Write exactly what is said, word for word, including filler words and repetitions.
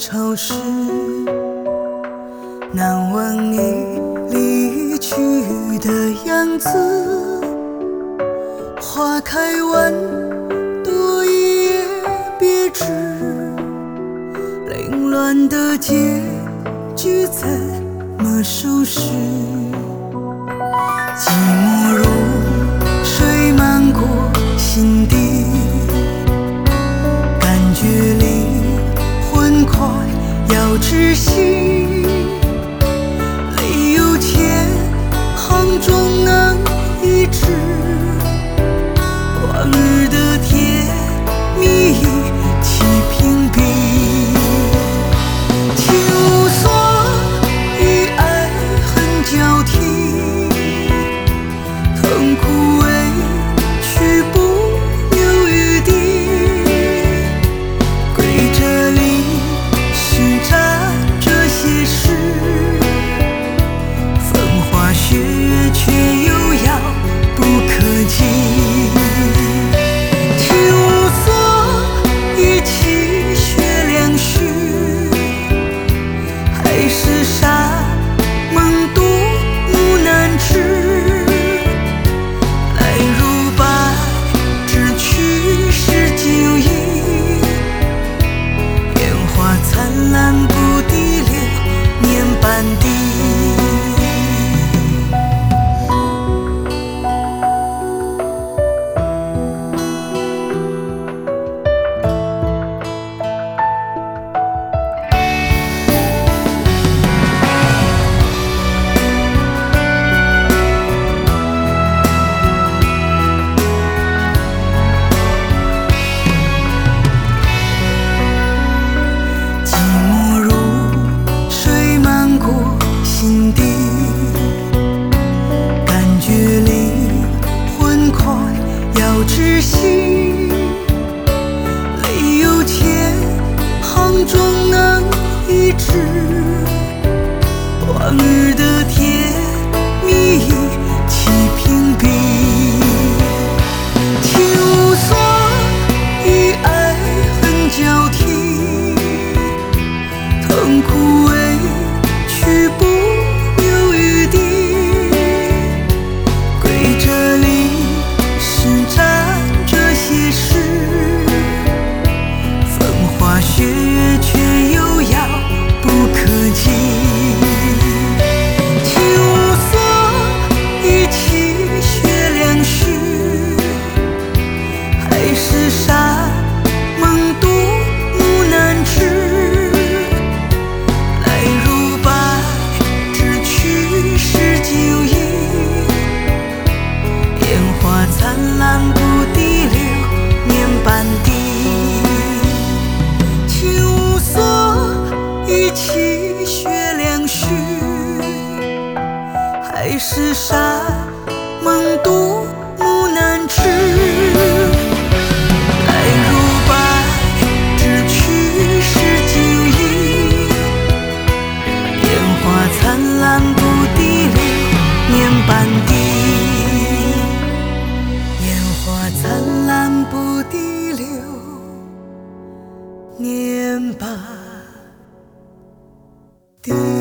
潮湿，难忘你离去的样子。花开完，多一叶别枝，凌乱的结局怎么收拾？寂寞如水漫过心底，感觉离魂快要窒息。泪有千行终能医治，往日的甜蜜弃屏蔽。情无所与爱恨交替，痛苦委屈不留余地，跪这里施展这些事，风花雪月却又遥不可及。情无所与泣血两续，海誓山盟独木难支。灿烂不滴流年半滴。心底感觉离魂快要窒息，泪有千行终能医治，往日的甜蜜弃屏蔽。情无所与爱恨交替，痛苦委屈不血月却又遥不可及。情无所与泣血两续，海誓山盟独木难支。来如白纸，去时久矣，烟花灿烂不滴流年半滴。与泣血两续，海誓山盟独木难支。来如白纸，去时久矣，烟花灿烂不滴流年半滴。烟花灿烂不滴流年半滴。